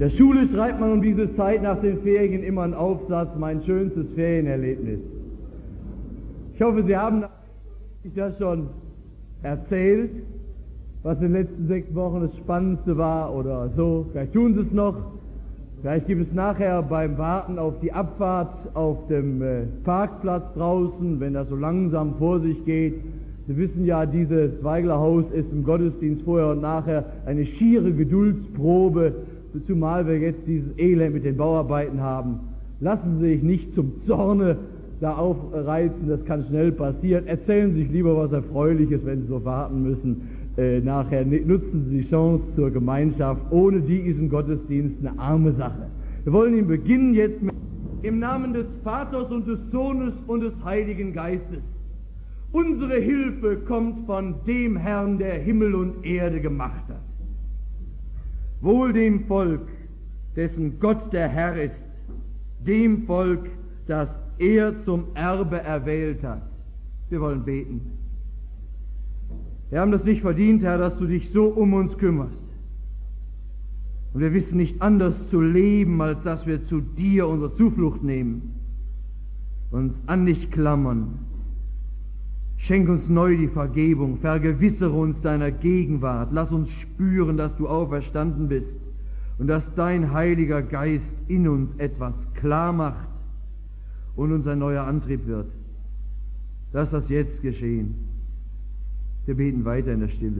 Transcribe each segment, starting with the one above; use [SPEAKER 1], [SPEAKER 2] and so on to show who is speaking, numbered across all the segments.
[SPEAKER 1] der Schule schreibt man um diese Zeit nach den Ferien immer einen Aufsatz, mein schönstes Ferienerlebnis. Ich hoffe, Sie haben sich das schon erzählt, was in den letzten 6 Wochen das Spannendste war oder so. Vielleicht tun Sie es noch. Vielleicht gibt es nachher beim Warten auf die Abfahrt auf dem Parkplatz draußen, wenn das so langsam vor sich geht. Sie wissen ja, dieses Weiglerhaus ist im Gottesdienst vorher und nachher eine schiere Geduldsprobe, zumal wir jetzt dieses Elend mit den Bauarbeiten haben. Lassen Sie sich nicht zum Zorne da aufreizen, das kann schnell passieren. Erzählen Sie sich lieber was Erfreuliches, wenn Sie so warten müssen. Nachher nutzen Sie die Chance zur Gemeinschaft. Ohne die ist ein Gottesdienst eine arme Sache. Wir wollen ihn beginnen jetzt im Namen des Vaters und des Sohnes und des Heiligen Geistes. Unsere Hilfe kommt von dem Herrn, der Himmel und Erde gemacht hat. Wohl dem Volk, dessen Gott der Herr ist, dem Volk, das er zum Erbe erwählt hat. Wir wollen beten. Wir haben das nicht verdient, Herr, dass du dich so um uns kümmerst. Und wir wissen nicht anders zu leben, als dass wir zu dir unsere Zuflucht nehmen, uns an dich klammern. Schenk uns neu die Vergebung, vergewissere uns deiner Gegenwart, lass uns spüren, dass du auferstanden bist und dass dein Heiliger Geist in uns etwas klar macht und uns ein neuer Antrieb wird. Lass das jetzt geschehen. Wir beten weiter in der Stille.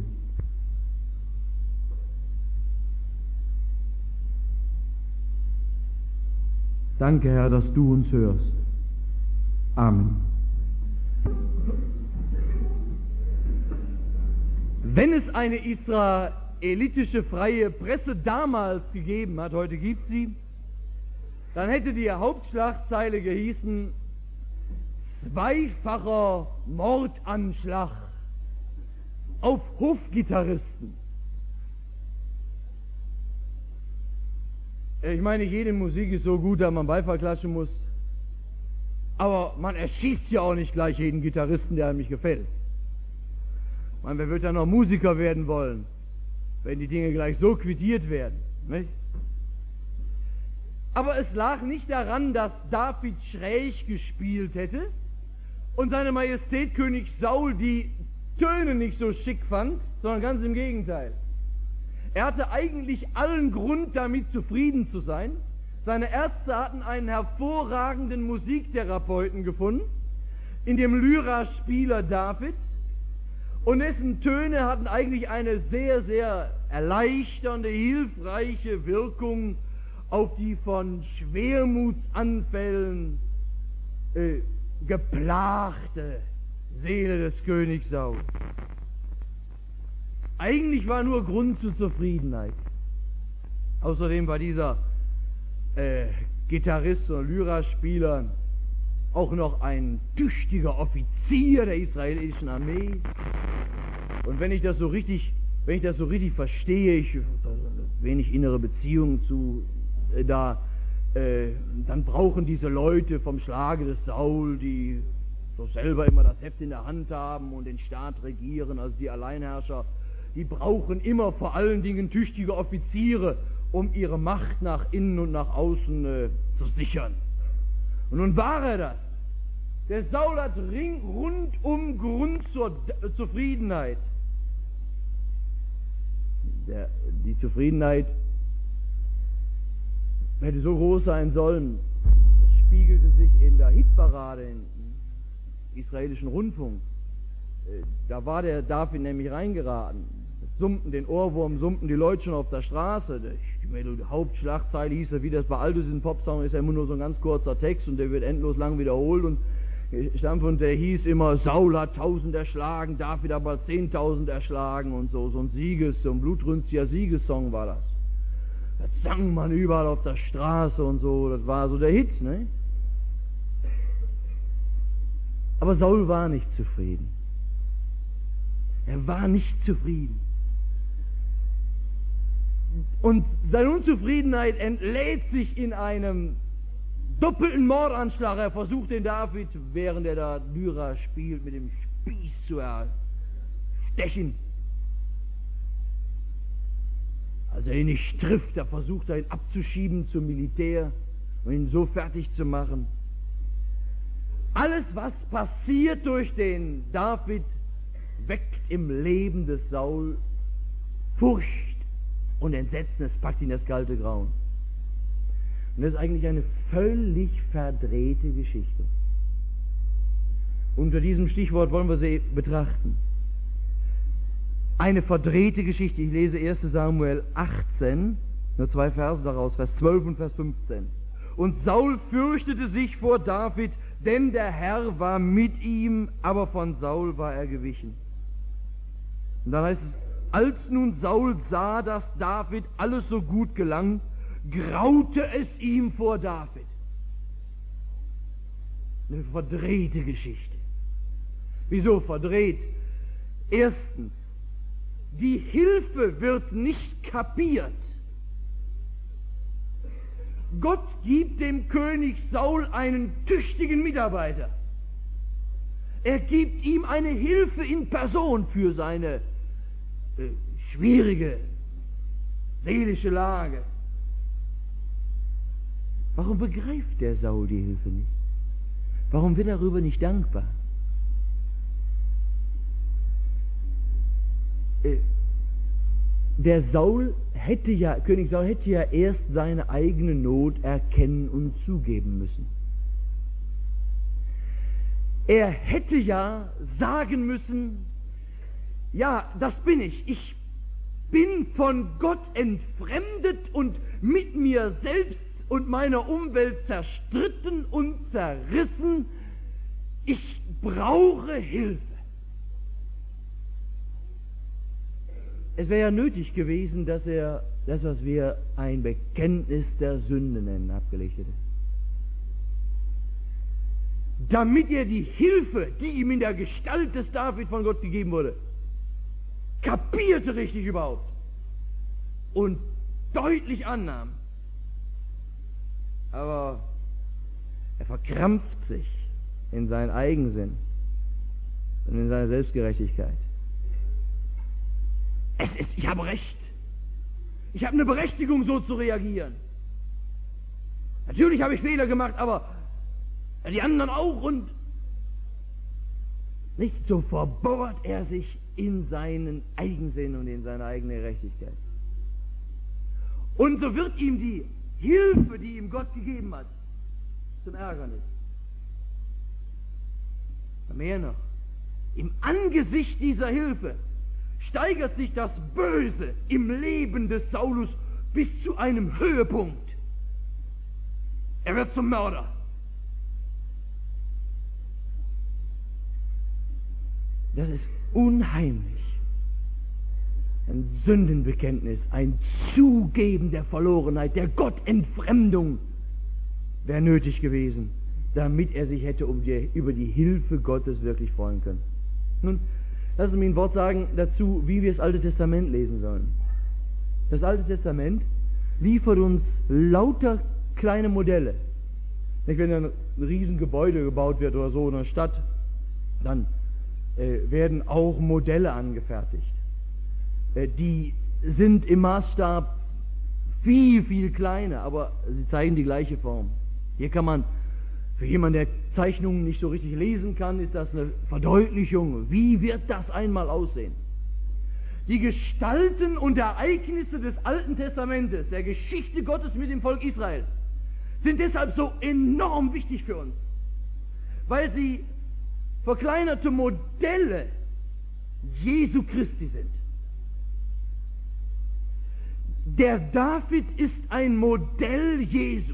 [SPEAKER 1] Danke, Herr, dass du uns hörst. Amen. Wenn es eine israelitische freie Presse damals gegeben hat, heute gibt sie, dann hätte die Hauptschlagzeile gehießen: zweifacher Mordanschlag auf Hofgitarristen. Ich meine, jede Musik ist so gut, dass man Beifall klatschen muss. Aber man erschießt ja auch nicht gleich jeden Gitarristen, der einem nicht gefällt. Ich meine, wer wird ja noch Musiker werden wollen, wenn die Dinge gleich so quittiert werden, nicht? Aber es lag nicht daran, dass David schräg gespielt hätte und seine Majestät König Saul die Töne nicht so schick fand, sondern ganz im Gegenteil. Er hatte eigentlich allen Grund, damit zufrieden zu sein. Seine Ärzte hatten einen hervorragenden Musiktherapeuten gefunden, in dem Lyraspieler David, und dessen Töne hatten eigentlich eine sehr, sehr erleichternde, hilfreiche Wirkung auf die von Schwermutsanfällen geplagte Seele des Königs Saul. Eigentlich war nur Grund zur Zufriedenheit. Außerdem war dieser Gitarrist oder Lyraspieler auch noch ein tüchtiger Offizier der israelitischen Armee. Und wenn ich das so richtig verstehe, ich wenig innere Beziehung zu dann brauchen diese Leute vom Schlage des Saul, die so selber immer das Heft in der Hand haben und den Staat regieren, also die Alleinherrscher, die brauchen immer vor allen Dingen tüchtige Offiziere, um ihre Macht nach innen und nach außen zu sichern. Und nun war er das. Der Saul hat rundum Grund zur Zufriedenheit. Die Zufriedenheit hätte so groß sein sollen, es spiegelte sich in der Hitparade im israelischen Rundfunk. Da war der David nämlich reingeraten. Den Ohrwurm summten die Leute schon auf der Straße. Die Hauptschlagzeile hieß ja, wie das bei all diesen Popsongs ist ja immer nur so ein ganz kurzer Text und der wird endlos lang wiederholt und der hieß immer, Saul hat 1000 erschlagen, David aber 10.000 erschlagen und so ein so ein blutrünstiger Siegessong war das. Das sang man überall auf der Straße und so, das war so der Hit, ne? Aber Saul war nicht zufrieden. Er war nicht zufrieden. Und seine Unzufriedenheit entlädt sich in einem doppelten Mordanschlag. Er versucht den David, während er da Lyra spielt, mit dem Spieß zu erstechen. Als er ihn nicht trifft, da versucht er ihn abzuschieben zum Militär und ihn so fertig zu machen. Alles, was passiert durch den David, weckt im Leben des Saul Furcht und Entsetzen. Es packt ihn das kalte Grauen. Und das ist eigentlich eine völlig verdrehte Geschichte. Unter diesem Stichwort wollen wir sie betrachten. Eine verdrehte Geschichte. Ich lese 1. Samuel 18, nur 2 Verse daraus, Vers 12 und Vers 15. Und Saul fürchtete sich vor David, denn der Herr war mit ihm, aber von Saul war er gewichen. Und dann heißt es, als nun Saul sah, dass David alles so gut gelang, graute es ihm vor David. Eine verdrehte Geschichte. Wieso verdreht? Erstens, die Hilfe wird nicht kapiert. Gott gibt dem König Saul einen tüchtigen Mitarbeiter. Er gibt ihm eine Hilfe in Person für seine schwierige seelische Lage. Warum begreift der Saul die Hilfe nicht? Warum wird er darüber nicht dankbar? Der König Saul hätte ja erst seine eigene Not erkennen und zugeben müssen. Er hätte ja sagen müssen, ja, das bin ich. Ich bin von Gott entfremdet und mit mir selbst und meiner Umwelt zerstritten und zerrissen. Ich brauche Hilfe. Es wäre ja nötig gewesen, dass er das, was wir ein Bekenntnis der Sünde nennen, abgelegt hätte. Damit er die Hilfe, die ihm in der Gestalt des David von Gott gegeben wurde, kapierte richtig überhaupt und deutlich annahm. Aber er verkrampft sich in seinen Eigensinn und in seiner Selbstgerechtigkeit. Ich habe Recht. Ich habe eine Berechtigung, so zu reagieren. Natürlich habe ich Fehler gemacht, aber die anderen auch, und nicht so verbohrt er sich in seinen Eigensinn und in seine eigene Gerechtigkeit. Und so wird ihm die Hilfe, die ihm Gott gegeben hat, zum Ärgernis. Mehr noch, im Angesicht dieser Hilfe steigert sich das Böse im Leben des Saulus bis zu einem Höhepunkt. Er wird zum Mörder. Das ist unheimlich. Ein Sündenbekenntnis, ein Zugeben der Verlorenheit, der Gottentfremdung wäre nötig gewesen, damit er sich hätte über die Hilfe Gottes wirklich freuen können. Nun, lassen Sie mir ein Wort sagen dazu, wie wir das Alte Testament lesen sollen. Das Alte Testament liefert uns lauter kleine Modelle. Wenn ein Riesengebäude gebaut wird oder so in einer Stadt, dann werden auch Modelle angefertigt. Die sind im Maßstab viel, viel kleiner, aber sie zeigen die gleiche Form. Hier kann man, für jemanden, der Zeichnungen nicht so richtig lesen kann, ist das eine Verdeutlichung. Wie wird das einmal aussehen? Die Gestalten und Ereignisse des Alten Testamentes, der Geschichte Gottes mit dem Volk Israel, sind deshalb so enorm wichtig für uns, weil sie verkleinerte Modelle Jesu Christi sind. Der David ist ein Modell Jesu.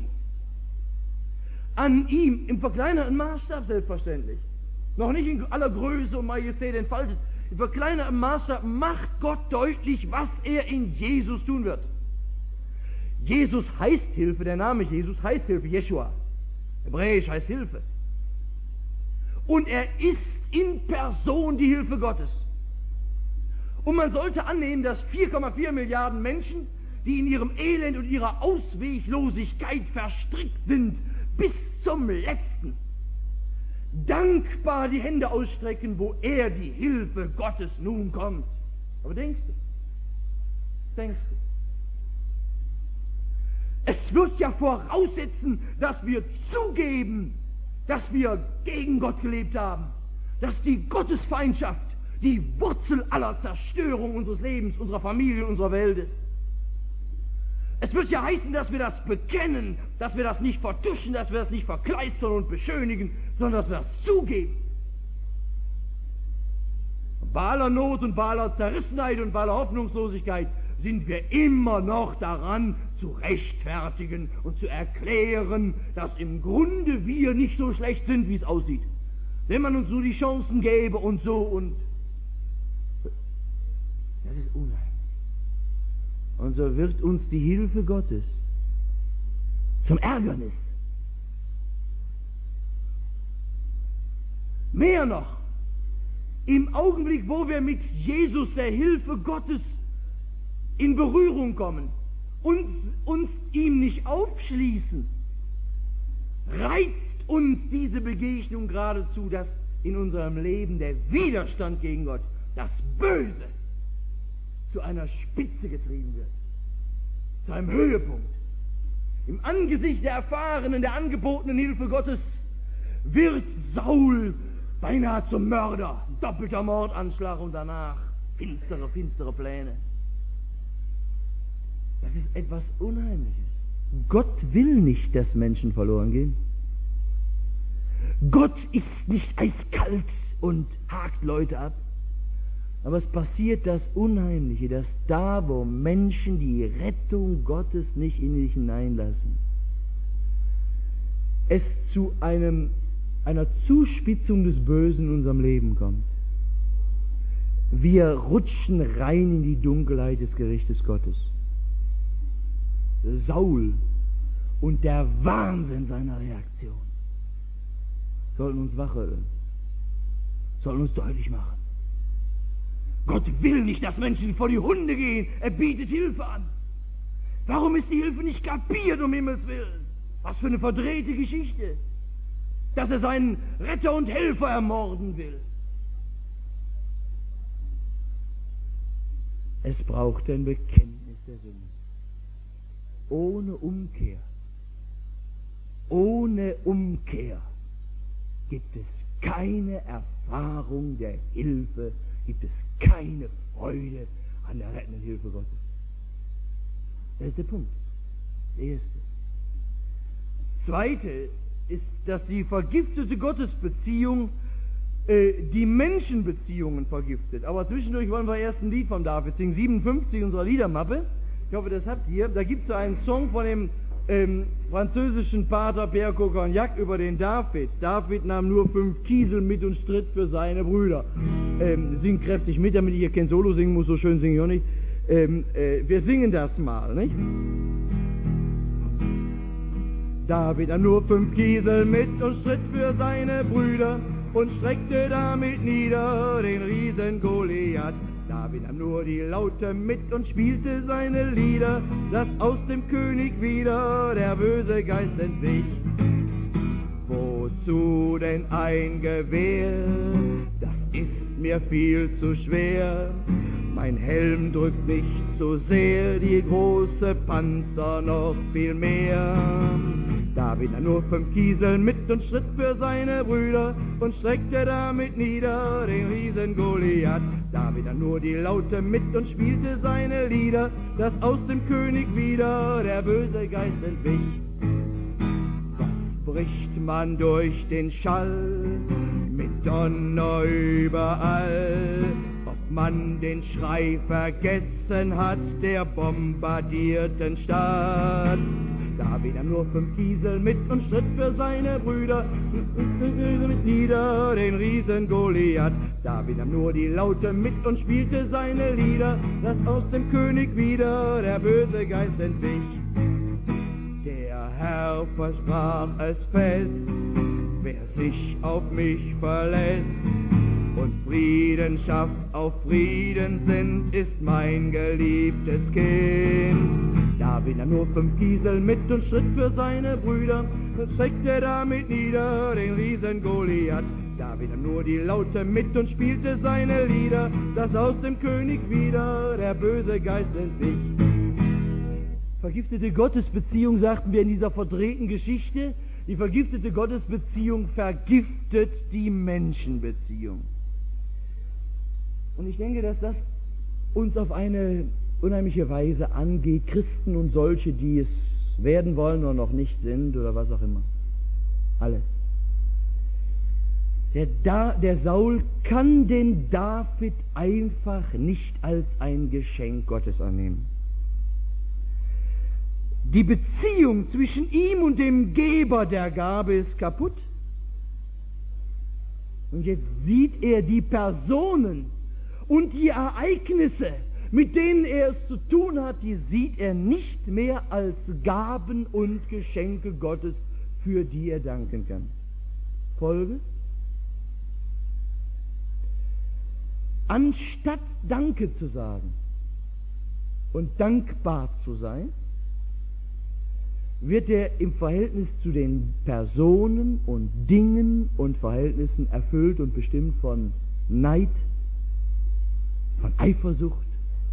[SPEAKER 1] An ihm, im verkleinerten Maßstab selbstverständlich, noch nicht in aller Größe und Majestät entfaltet, im verkleinerten Maßstab macht Gott deutlich, was er in Jesus tun wird. Jesus heißt Hilfe, der Name Jesus heißt Hilfe, Jeshua. Hebräisch heißt Hilfe. Und er ist in Person die Hilfe Gottes. Und man sollte annehmen, dass 4,4 Milliarden Menschen, die in ihrem Elend und ihrer Ausweglosigkeit verstrickt sind, bis zum Letzten, dankbar die Hände ausstrecken, wo er die Hilfe Gottes nun kommt. Aber denkst du?
[SPEAKER 2] Es wird ja voraussetzen, dass wir zugeben, dass wir gegen Gott gelebt haben, dass die Gottesfeindschaft die Wurzel aller Zerstörung unseres Lebens, unserer Familie, unserer Welt ist. Es wird ja heißen, dass wir das bekennen, dass wir das nicht vertuschen, dass wir das nicht verkleistern und beschönigen, sondern dass wir das zugeben. Bei aller Not und bei aller Zerrissenheit und bei aller Hoffnungslosigkeit sind wir immer noch daran, zu rechtfertigen und zu erklären, dass im Grunde wir nicht so schlecht sind, wie es aussieht. Wenn man uns nur die Chancen gäbe und so und... Das ist unheimlich. Und so wird uns die Hilfe Gottes zum Ärgernis. Mehr noch, im Augenblick, wo wir mit Jesus, der Hilfe Gottes, in Berührung kommen und uns ihm nicht aufschließen, reizt uns diese Begegnung geradezu, dass in unserem Leben der Widerstand gegen Gott, das Böse, zu einer Spitze getrieben wird, zu einem Höhepunkt. Im Angesicht der erfahrenen, der angebotenen Hilfe Gottes wird Saul beinahe zum Mörder, doppelter Mordanschlag und danach finstere Pläne. Das ist etwas Unheimliches. Gott will nicht, dass Menschen verloren gehen. Gott ist nicht eiskalt und hakt Leute ab. Aber es passiert das Unheimliche, dass da, wo Menschen die Rettung Gottes nicht in sich hineinlassen, es zu einer Zuspitzung des Bösen in unserem Leben kommt. Wir rutschen rein in die Dunkelheit des Gerichtes Gottes. Saul und der Wahnsinn seiner Reaktion sollten uns wachrütteln, sollten uns deutlich machen. Gott will nicht, dass Menschen vor die Hunde gehen. Er bietet Hilfe an. Warum ist die Hilfe nicht kapiert, um Himmels Willen? Was für eine verdrehte Geschichte. Dass er seinen Retter und Helfer ermorden will. Es braucht ein Bekenntnis der Sünde. Ohne Umkehr gibt es keine Erfahrung der Hilfe, gibt es keine Freude an der rettenden Hilfe Gottes. Das ist der Punkt. Das Erste. Zweite ist, dass die vergiftete Gottesbeziehung die Menschenbeziehungen vergiftet. Aber zwischendurch wollen wir erst ein Lied von David singen, 57 unserer Liedermappe. Ich hoffe, das habt ihr. Da gibt es so einen Song von dem französischen Pater Pierre Cogagnac über den David. David nahm nur 5 Kiesel mit und stritt für seine Brüder. Singt kräftig mit, damit ihr kein Solo singen muss, so schön singe ich auch nicht. Wir singen das mal, nicht? David nahm nur 5 Kiesel mit und stritt für seine Brüder und streckte damit nieder den Riesen Goliath. David nahm nur die Laute mit und spielte seine Lieder, dass aus dem König wieder der böse Geist entwich. Wozu denn ein Gewehr? Das ist mir viel zu schwer. Mein Helm drückt nicht so sehr, die große Panzer noch viel mehr. David nahm nur 5 Kieseln mit und stritt für seine Brüder und streckte damit nieder den Riesen Goliath. David nahm nur die Laute mit und spielte seine Lieder, dass aus dem König wieder der böse Geist entwich. Was bricht man durch den Schall mit Donner überall? Ob man den Schrei vergessen hat der bombardierten Stadt? David nahm nur 5 Kiesel mit und stritt für seine Brüder mit nieder den Riesen Goliath. David nahm nur die Laute mit und spielte seine Lieder, dass aus dem König wieder der böse Geist entwich. Der Herr versprach es fest, wer sich auf mich verlässt und Frieden schafft, auf Frieden sinnt, ist mein geliebtes Kind. David nahm nur 5 Kiesel mit und stritt für seine Brüder und streckte damit nieder den Riesen Goliath. David nahm nur die Laute mit und spielte seine Lieder, dass aus dem König wieder der böse Geist entwich.
[SPEAKER 1] Vergiftete Gottesbeziehung, sagten wir in dieser verdrehten Geschichte, die vergiftete Gottesbeziehung vergiftet die Menschenbeziehung. Und ich denke, dass das uns auf eine unheimliche Weise angeht, Christen und solche, die es werden wollen oder noch nicht sind oder was auch immer. Alle. Der Saul kann den David einfach nicht als ein Geschenk Gottes annehmen. Die Beziehung zwischen ihm und dem Geber der Gabe ist kaputt. Und jetzt sieht er die Personen und die Ereignisse, mit denen er es zu tun hat, die sieht er nicht mehr als Gaben und Geschenke Gottes, für die er danken kann. Folge? Anstatt Danke zu sagen und dankbar zu sein, wird er im Verhältnis zu den Personen und Dingen und Verhältnissen erfüllt und bestimmt von Neid, von Eifersucht.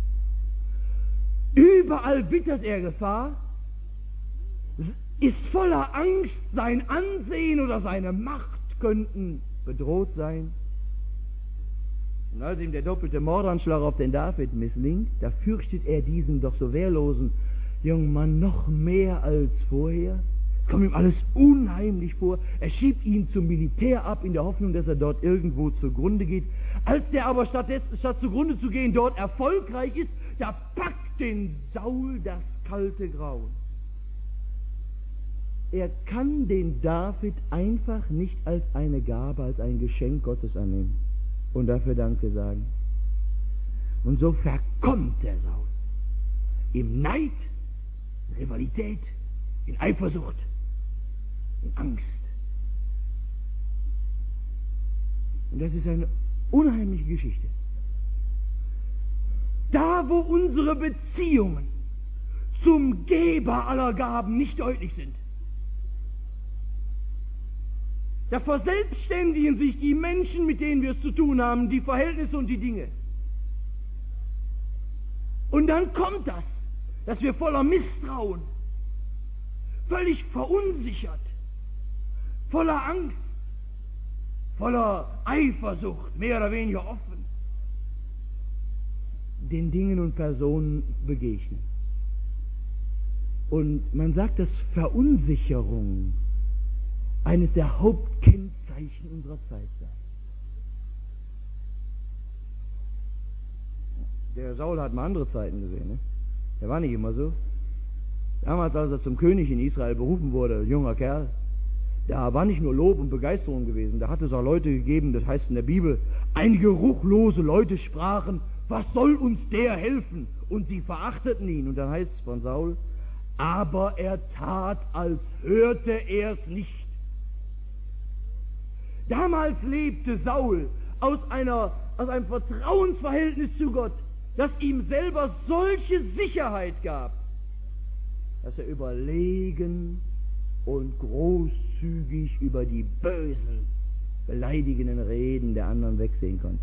[SPEAKER 1] Überall wittert er Gefahr, ist voller Angst, sein Ansehen oder seine Macht könnten bedroht sein. Und als ihm der doppelte Mordanschlag auf den David misslingt, da fürchtet er diesen doch so wehrlosen jungen Mann noch mehr als vorher. Kommt ihm alles unheimlich vor. Er schiebt ihn zum Militär ab, in der Hoffnung, dass er dort irgendwo zugrunde geht. Als der aber statt zugrunde zu gehen dort erfolgreich ist, da packt den Saul das kalte Grauen. Er kann den David einfach nicht als eine Gabe, als ein Geschenk Gottes annehmen und dafür Danke sagen. Und so verkommt der Saul im Neid, in Rivalität, in Eifersucht, in Angst. Und das ist eine unheimliche Geschichte. Da, wo unsere Beziehungen zum Geber aller Gaben nicht deutlich sind, da verselbstständigen sich die Menschen, mit denen wir es zu tun haben, die Verhältnisse und die Dinge. Und dann kommt das, dass wir voller Misstrauen, völlig verunsichert, voller Angst, voller Eifersucht, mehr oder weniger offen, den Dingen und Personen begegnen. Und man sagt, dass Verunsicherung eines der Hauptkennzeichen unserer Zeit sei. Der Saul hat mal andere Zeiten gesehen, ne? Der war nicht immer so. Damals, als er zum König in Israel berufen wurde, junger Kerl, da war nicht nur Lob und Begeisterung gewesen, da hat es auch Leute gegeben, das heißt in der Bibel, einige ruchlose Leute sprachen, was soll uns der helfen? Und sie verachteten ihn. Und dann heißt es von Saul, aber er tat, als hörte er es nicht. Damals lebte Saul aus einem Vertrauensverhältnis zu Gott, das ihm selber solche Sicherheit gab, dass er überlegen und großzügig über die bösen, beleidigenden Reden der anderen wegsehen konnte.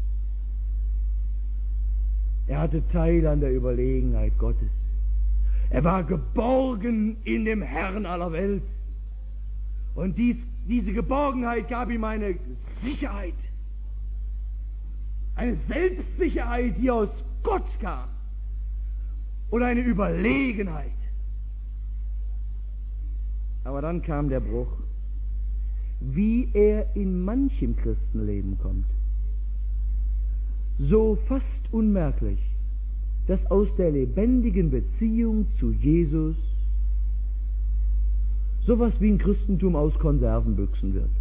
[SPEAKER 1] Er hatte Teil an der Überlegenheit Gottes. Er war geborgen in dem Herrn aller Welt. Und diese Geborgenheit gab ihm eine Sicherheit, eine Selbstsicherheit, die aus Gott kam, und eine Überlegenheit. Aber dann kam der Bruch, wie er in manchem Christenleben kommt. So fast unmerklich, dass aus der lebendigen Beziehung zu Jesus sowas wie ein Christentum aus Konservenbüchsen wird.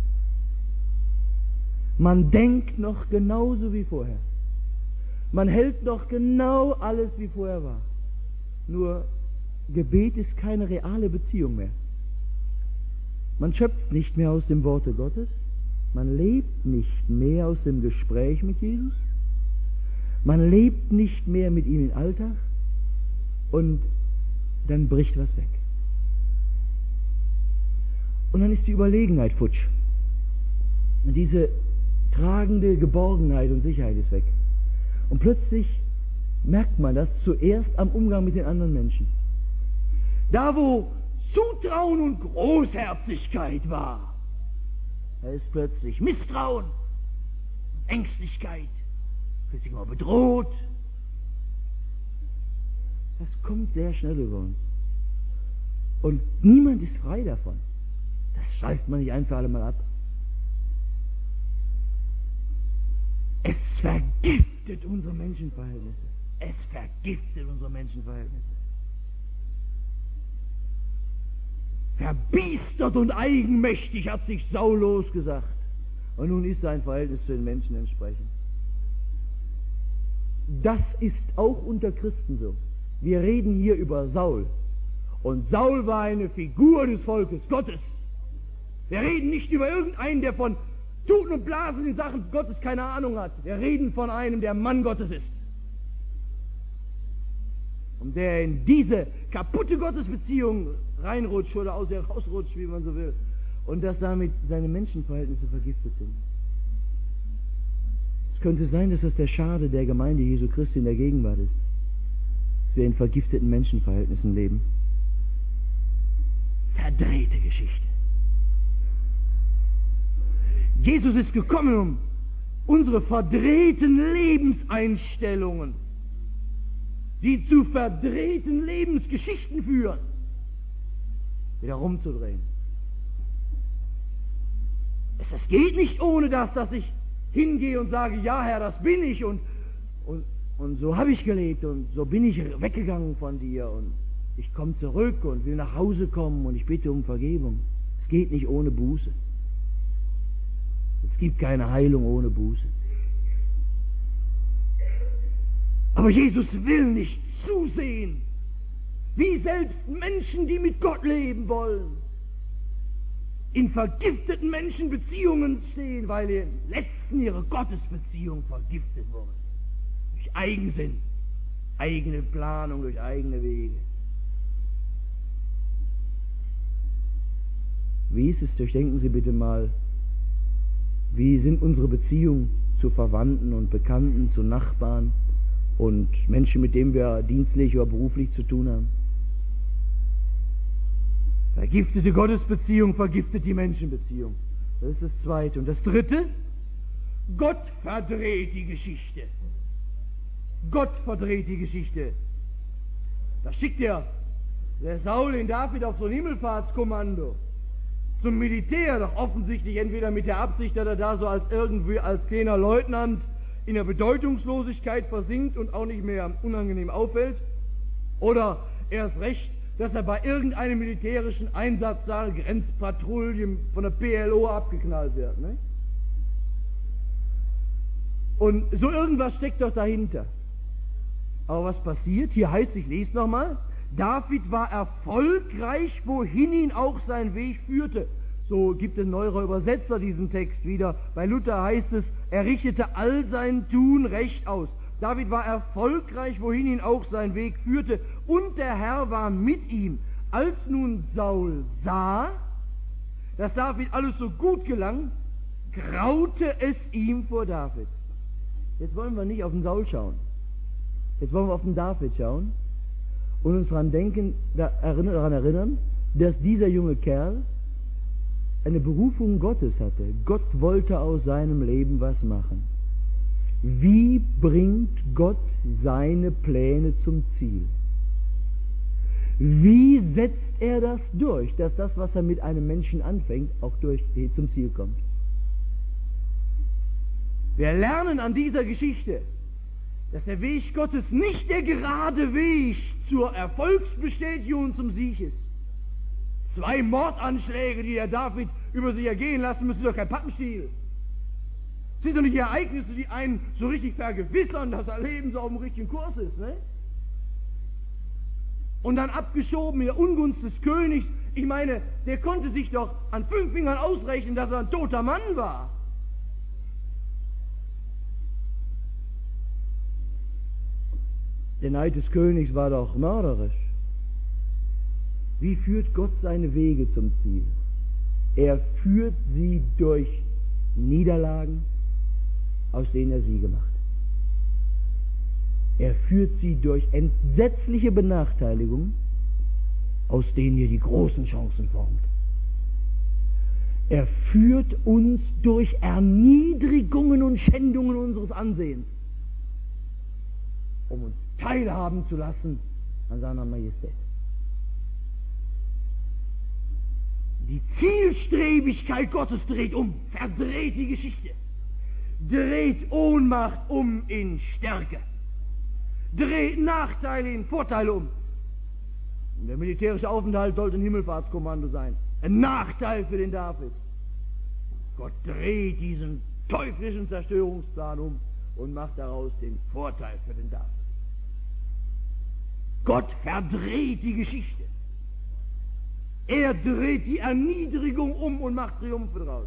[SPEAKER 1] Man denkt noch genauso wie vorher. Man hält noch genau alles wie vorher war. Nur Gebet ist keine reale Beziehung mehr. Man schöpft nicht mehr aus dem Worte Gottes. Man lebt nicht mehr aus dem Gespräch mit Jesus. Man lebt nicht mehr mit ihm im Alltag. Und dann bricht was weg. Und dann ist die Überlegenheit futsch. Und diese tragende Geborgenheit und Sicherheit ist weg. Und plötzlich merkt man das zuerst am Umgang mit den anderen Menschen.
[SPEAKER 2] Da, wo Zutrauen und Großherzigkeit war, da ist plötzlich Misstrauen, Ängstlichkeit, fühlt sich mal bedroht. Das kommt sehr schnell über uns. Und niemand ist frei davon. Das schreibt man nicht ein für alle Mal ab. Es vergiftet unsere Menschenverhältnisse. Es vergiftet unsere Menschenverhältnisse. Verbiestert und eigenmächtig hat sich Saul losgesagt. Und nun ist sein Verhältnis zu den Menschen entsprechend. Das ist auch unter Christen so. Wir reden hier über Saul. Und Saul war eine Figur des Volkes Gottes. Wir reden nicht über irgendeinen, der von Tuten und Blasen in Sachen Gottes keine Ahnung hat. Wir reden von einem, der Mann Gottes ist. Und der in diese kaputte Gottesbeziehung reinrutscht oder aus ihr rausrutscht, wie man so will. Und dass damit seine Menschenverhältnisse vergiftet sind. Es könnte sein, dass das der Schade der Gemeinde Jesu Christi in der Gegenwart ist. Dass wir in vergifteten Menschenverhältnissen leben. Verdrehte Geschichte. Jesus ist gekommen, um unsere verdrehten Lebenseinstellungen, die zu verdrehten Lebensgeschichten führen, wieder rumzudrehen. Es geht nicht ohne das, dass ich hingehe und sage, ja Herr, das bin ich und so habe ich gelebt und so bin ich weggegangen von dir und ich komme zurück und will nach Hause kommen und ich bitte um Vergebung. Es geht nicht ohne Buße. Es gibt keine Heilung ohne Buße. Aber Jesus will nicht zusehen, wie selbst Menschen, die mit Gott leben wollen, in vergifteten Menschenbeziehungen stehen, weil im letzten ihre Gottesbeziehung vergiftet wurde. Durch Eigensinn, eigene Planung, durch eigene Wege. Wie ist es, durchdenken Sie bitte mal, wie sind unsere Beziehungen zu Verwandten und Bekannten, zu Nachbarn und Menschen, mit denen wir dienstlich oder beruflich zu tun haben? Vergiftete Gottesbeziehung vergiftet die Menschenbeziehung. Das ist das Zweite. Und das Dritte, Gott verdreht die Geschichte. Gott verdreht die Geschichte. Da schickt der Saul den David auf so ein Himmelfahrtskommando zum Militär, doch offensichtlich entweder mit der Absicht, dass er da so als kleiner Leutnant in der Bedeutungslosigkeit versinkt und auch nicht mehr unangenehm auffällt, oder erst recht, dass er bei irgendeinem militärischen Einsatz da Grenzpatrouillen von der PLO abgeknallt wird. Ne? Und so irgendwas steckt doch dahinter. Aber was passiert? Hier heißt, ich lese nochmal, David war erfolgreich, wohin ihn auch sein Weg führte. So gibt ein neuerer Übersetzer diesen Text wieder. Bei Luther heißt es, er richtete all sein Tun recht aus. David war erfolgreich, wohin ihn auch sein Weg führte, und der Herr war mit ihm. Als nun Saul sah, dass David alles so gut gelang, graute es ihm vor David. Jetzt wollen wir nicht auf den Saul schauen. Jetzt wollen wir auf den David schauen und uns daran erinnern, dass dieser junge Kerl eine Berufung Gottes hatte. Gott wollte aus seinem Leben was machen. Wie bringt Gott seine Pläne zum Ziel? Wie setzt er das durch, dass das, was er mit einem Menschen anfängt, auch zum Ziel kommt? Wir lernen an dieser Geschichte, dass der Weg Gottes nicht der gerade Weg zur Erfolgsbestätigung und zum Sieg ist. 2 Mordanschläge, die der David über sich ergehen lassen müssen, doch kein Pappenstiel. Es sind doch nicht Ereignisse, die einen so richtig vergewissern, dass das Leben so auf dem richtigen Kurs ist. Ne? Und dann abgeschoben in der Ungunst des Königs. Ich meine, der konnte sich doch an 5 Fingern ausrechnen, dass er ein toter Mann war. Der Neid des Königs war doch mörderisch. Wie führt Gott seine Wege zum Ziel? Er führt sie durch Niederlagen, aus denen er Siege macht. Er führt sie durch entsetzliche Benachteiligung, aus denen ihr die großen Chancen formt. Er führt uns durch Erniedrigungen und Schändungen unseres Ansehens, um uns teilhaben zu lassen an seiner Majestät. Die Zielstrebigkeit Gottes dreht um, verdreht die Geschichte, dreht Ohnmacht um in Stärke, dreht Nachteile in Vorteile um. Der militärische Aufenthalt sollte ein Himmelfahrtskommando sein, ein Nachteil für den David. Gott dreht diesen teuflischen Zerstörungsplan um und macht daraus den Vorteil für den David. Gott verdreht die Geschichte. Er dreht die Erniedrigung um und macht Triumphe draus.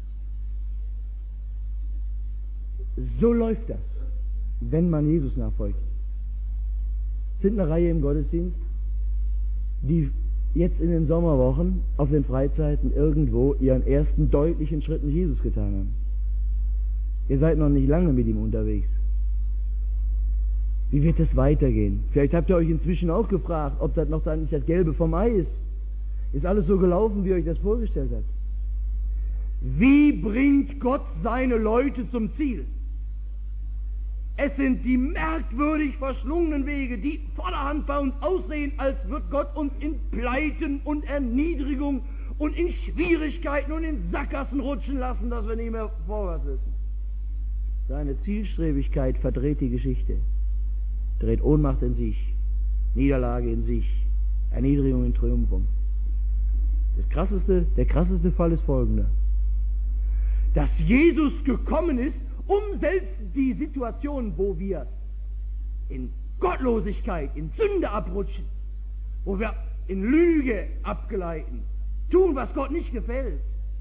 [SPEAKER 2] So läuft das, wenn man Jesus nachfolgt. Es sind eine Reihe im Gottesdienst, die jetzt in den Sommerwochen auf den Freizeiten irgendwo ihren ersten deutlichen Schritt mit Jesus getan haben. Ihr seid noch nicht lange mit ihm unterwegs. Wie wird das weitergehen? Vielleicht habt ihr euch inzwischen auch gefragt, ob das noch dann nicht das Gelbe vom Ei ist. Ist alles so gelaufen, wie ihr euch das vorgestellt habt? Wie bringt Gott seine Leute zum Ziel? Es sind die merkwürdig verschlungenen Wege, die vorderhand bei uns aussehen, als wird Gott uns in Pleiten und Erniedrigung und in Schwierigkeiten und in Sackgassen rutschen lassen, dass wir nicht mehr vorwärts wissen. Seine Zielstrebigkeit verdreht die Geschichte, dreht Ohnmacht in sich, Niederlage in sich, Erniedrigung in Triumph um. Der krasseste Fall ist folgender: Dass Jesus gekommen ist, um selbst die Situation, wo wir in Gottlosigkeit, in Sünde abrutschen, wo wir in Lüge abgleiten, tun, was Gott nicht gefällt,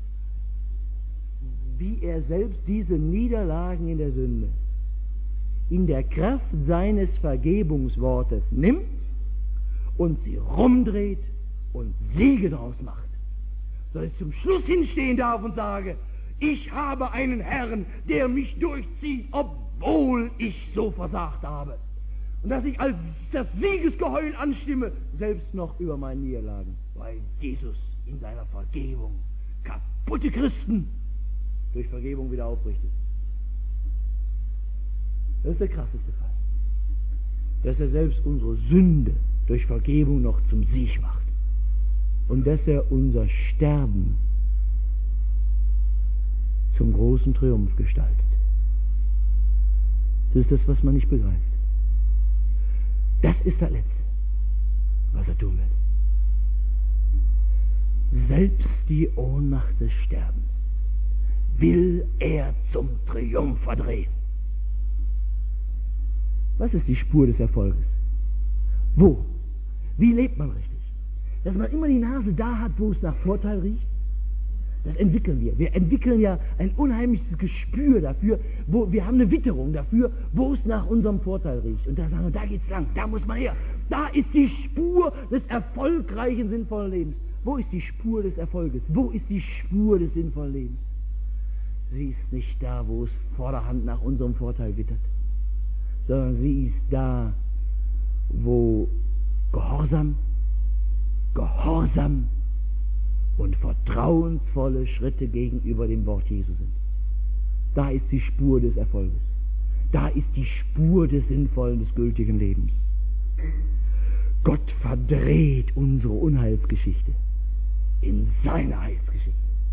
[SPEAKER 2] wie er selbst diese Niederlagen in der Sünde in der Kraft seines Vergebungswortes nimmt und sie rumdreht und Siege draus macht, so dass ich zum Schluss hinstehen darf und sage: Ich habe einen Herrn, der mich durchzieht, obwohl ich so versagt habe. Und dass ich als das Siegesgeheul anstimme, selbst noch über meine Niederlagen, weil Jesus in seiner Vergebung kaputte Christen durch Vergebung wieder aufrichtet. Das ist der krasseste Fall. Dass er selbst unsere Sünde durch Vergebung noch zum Sieg macht. Und dass er unser Sterben zum großen Triumph gestaltet. Das ist das, was man nicht begreift. Das ist das Letzte, was er tun wird. Selbst die Ohnmacht des Sterbens will er zum Triumph verdrehen. Was ist die Spur des Erfolges? Wo? Wie lebt man richtig? Dass man immer die Nase da hat, wo es nach Vorteil riecht? Das entwickeln wir. Wir entwickeln ja ein unheimliches Gespür dafür, wir haben eine Witterung dafür, wo es nach unserem Vorteil riecht. Und da sagen wir, da geht's lang, da muss man her. Da ist die Spur des erfolgreichen, sinnvollen Lebens. Wo ist die Spur des Erfolges? Wo ist die Spur des sinnvollen Lebens? Sie ist nicht da, wo es vorderhand nach unserem Vorteil wittert, sondern sie ist da, wo Gehorsam und vertrauensvolle Schritte gegenüber dem Wort Jesu sind. Da ist die Spur des Erfolges. Da ist die Spur des sinnvollen, des gültigen Lebens. Gott verdreht unsere Unheilsgeschichte in seine Heilsgeschichte.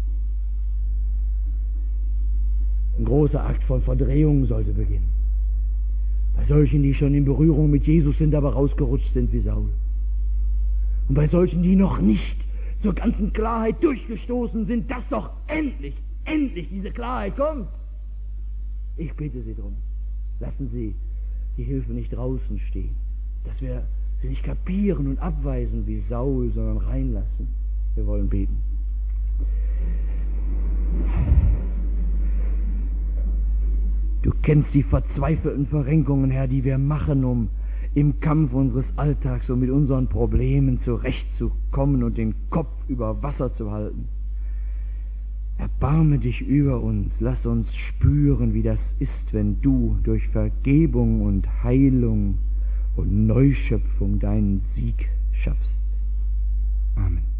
[SPEAKER 2] Ein großer Akt von Verdrehung sollte beginnen. Bei solchen, die schon in Berührung mit Jesus sind, aber rausgerutscht sind wie Saul. Und bei solchen, die noch nicht zur ganzen Klarheit durchgestoßen sind, dass doch endlich diese Klarheit kommt. Ich bitte Sie darum, lassen Sie die Hilfe nicht draußen stehen, dass wir sie nicht kapieren und abweisen wie Saul, sondern reinlassen. Wir wollen beten. Du kennst die verzweifelten Verrenkungen, Herr, die wir machen, um im Kampf unseres Alltags und mit unseren Problemen zurechtzukommen und den Kopf über Wasser zu halten. Erbarme dich über uns, lass uns spüren, wie das ist, wenn du durch Vergebung und Heilung und Neuschöpfung deinen Sieg schaffst.
[SPEAKER 1] Amen.